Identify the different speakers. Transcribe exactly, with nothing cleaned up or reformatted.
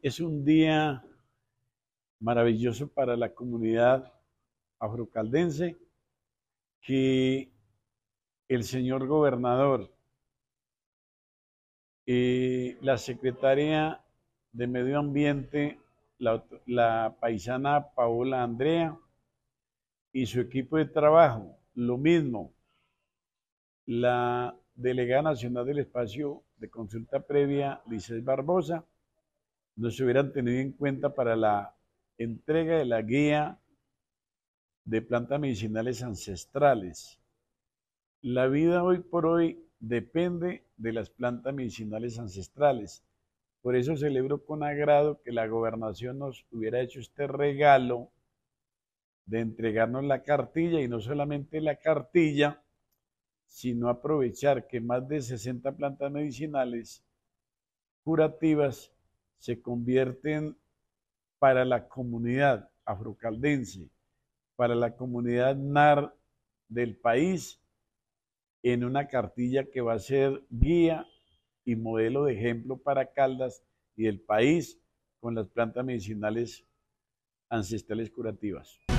Speaker 1: es un día maravilloso para la comunidad afrocaldense que el señor gobernador y la secretaria de Medio Ambiente, la, la paisana Paola Andrea, y su equipo de trabajo, lo mismo, la delegada nacional del espacio de consulta previa, Lices Barbosa, nos hubieran tenido en cuenta para la entrega de la guía de plantas medicinales ancestrales. La vida hoy por hoy depende de las plantas medicinales ancestrales. Por eso celebro con agrado que la gobernación nos hubiera hecho este regalo de entregarnos la cartilla, y no solamente la cartilla, sino aprovechar que más de sesenta plantas medicinales curativas se convierten para la comunidad afrocaldense, para la comunidad N A R del país, en una cartilla que va a ser guía y modelo de ejemplo para Caldas y del país con las plantas medicinales ancestrales curativas.